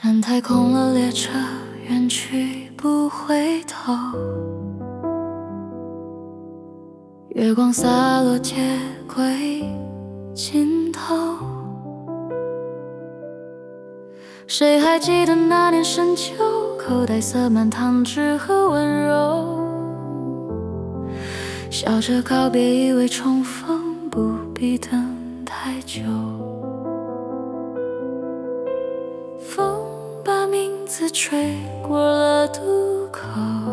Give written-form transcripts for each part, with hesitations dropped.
站台空了，列车远去不回头，月光洒落铁轨尽头。谁还记得那年深秋，口袋塞满糖纸和温柔，笑着告别，以为重逢不必等太久。风把名字吹过了渡口，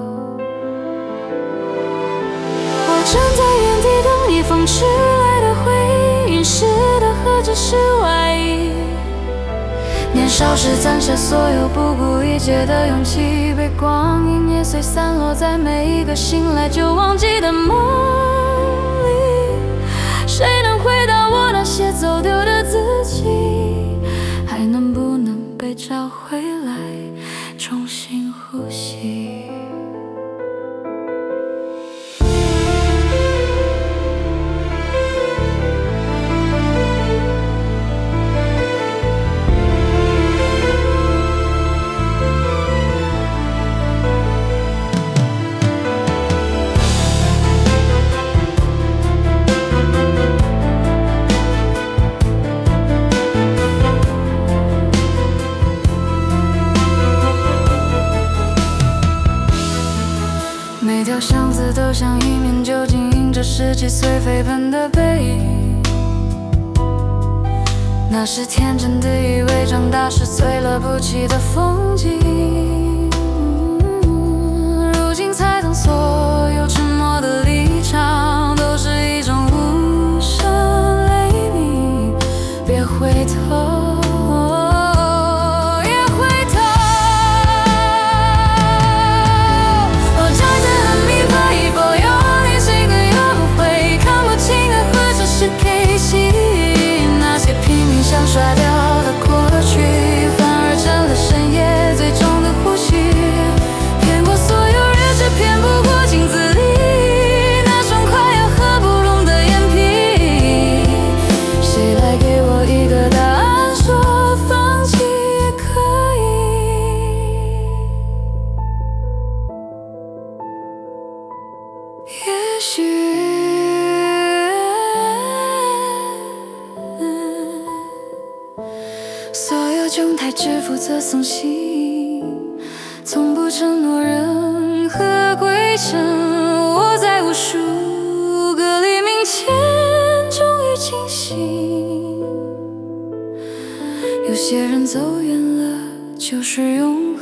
我站在原地等一封迟来的回忆，淋湿的何止是外衣。年少时攒下所有不顾一切的勇气，被光阴碾碎，散落在每一个醒来就忘记的梦里。谁能回到我那些走丢的自己？还能不能被找回来，重新呼吸？每条巷子都像一面酒精，映着十几岁飞奔的背影。那时天真的以为长大是最了不起的风景，如今才懂所有沉默的离场都是一种无声雷鸣。别回头，刷掉的过去，反而占了深夜最终的呼吸。骗过所有日子，骗不过镜子里那双快要合不拢的眼皮。谁来给我一个答案，说放弃也可以？也许所有窘态只负责送行，从不承诺任何归程。我在无数个黎明前终于清醒，有些人走远了就是永恒。